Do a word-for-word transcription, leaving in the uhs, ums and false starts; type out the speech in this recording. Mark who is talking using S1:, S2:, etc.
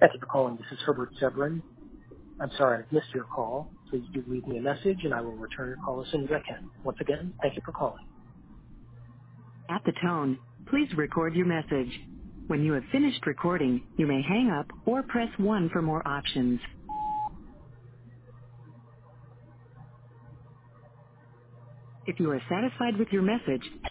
S1: Thank you for calling. This is Herbert Severin. I'm sorry I've missed your call. Please do leave me a message and I will return your call as soon as I can. Once again, thank you for calling.
S2: At the tone, please record your message. When you have finished recording, you may hang up or press one for more options. If you are satisfied with your message,